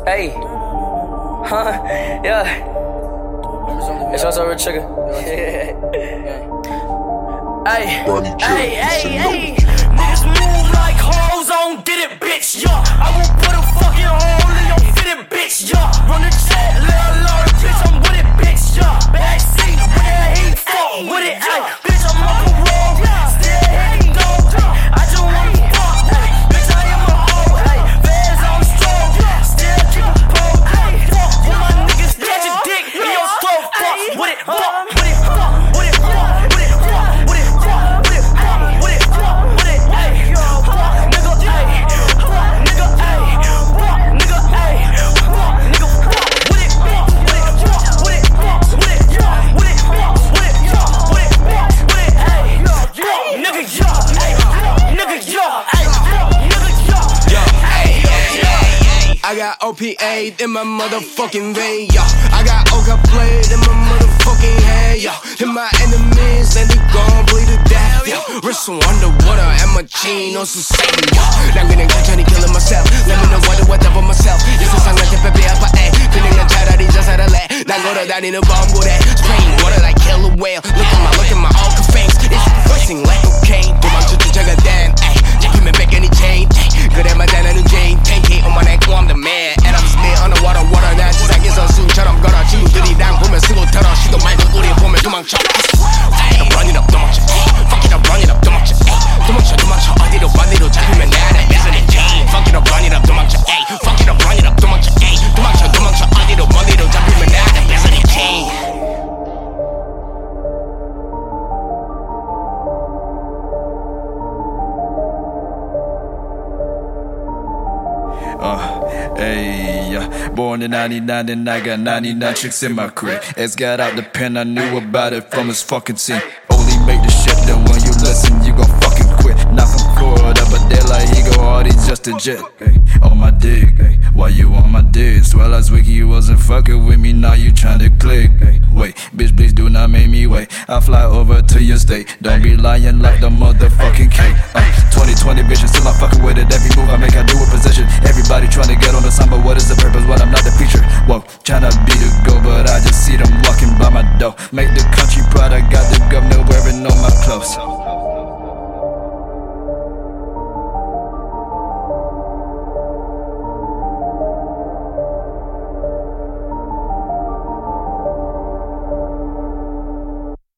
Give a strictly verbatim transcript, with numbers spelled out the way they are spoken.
Hey, huh? Yeah. It's also a trigger. Hey, hey, hey, hey. Niggas move like hoes on did it, bitch. Yeah, I will put a fucking hole in your fitted, bitch. Yeah, run the jet, little Lord, bitch. I'm with it, bitch. Yeah, backseat with that heat, fuck with it, ay. Bitch, I'm on the road, still hitting dope. I just want to fuck, ay. Bitch, I am a hoe, ay. Feds on stroke, still keep a pole, ay. Fuck with my niggas, catch a dick in your throat. Fuck with it, fuck with it, fuck with it, fuck with it, fuck with it, fuck with it, fuck with it, fuck with it, ay. Fuck nigga, ay. Fuck nigga, ay. Fuck nigga, ay. Fuck nigga, fuck with it, fuck with it, fuck with it, fuck with it, fuck with it, fuck with it, fuck with it, fuck with it, ay. Fuck nigga, yo, ay. Fuck nigga, yo, ay. Fuck nigga, yo, yo, ay, ay. I got O P A in my motherfucking vein, yo. I got Oka played in my motherfucking head, yo. And my enemies, and they gon' bleed to death, yo. Wrist underwater and my chain on some Satan, yo. 난 그냥 천천히 killing myself. Let me know what the what up on myself. 이 세상한테 빼빼 아파, 에. 그냥 차라리 자살할래. 난 걸어다니는 범고래. Spraying water like killer whale. Look at my, look at my Oka fangs. It's bursting like cocaine. 도망쳐 쫓아가 damn, 에. 잡히면 뺏겨니 chain, 에. 그래만 나는 Jane. ten K on my neck, oh I'm the man. And I'm still underwater, water. 난 지상에서 수처럼 걸어. 친구들이랑 보면 쓰고 털어. 시도 말고 우리 보면 도망쳐. Fuck it up, run it up, 도망쳐. Fuck it up, run it up, 도망쳐. 도망쳐, 도망쳐. 어디로 반대로 잡히면 나는 뺏어내 chain. Fuck it up, run it up, 도망쳐. Fuck it up, run it up, 도망쳐. 도망쳐, 도망쳐. 어디로 반대로 잡히면 나는 뺏어내 chain. Uh, hey, yeah. Born in ninety-nine and I got ninety-nine chicks in my crib. Ex got out the pen, I knew about it from his fucking team. Only make the shit that when you listen, you gon' fucking quit. Not from Florida, but they like he go hard, he's just a jet. Hey, on my dick, hey, why you on my dick? Well, last week you wasn't fucking with me, now you tryna click. Hey, wait, bitch, please do not make me wait. I fly over to your state, don't be lying like the motherfucking cake. Uh, twenty twenty vision, still I'm fucking with it. Every move I make, I do with possession. Everybody tryna get on the sign, but what is the purpose when I'm not the feature? Whoa, tryna be the go, but I just see them walking by my door. Make the country proud, I got the governor wearing on my clothes.